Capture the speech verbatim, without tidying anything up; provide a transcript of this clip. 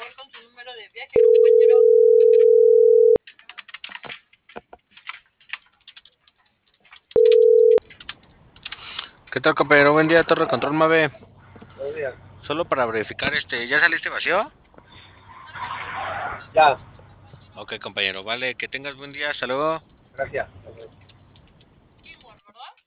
favor con su número de viaje, compañero. ¿Qué tal, compañero? Buen día, Torre Control Mave. Buenos días. Solo para verificar, este, ¿ya saliste vacío? Ya, Ok, compañero, vale, que tengas buen día, hasta luego. gracias.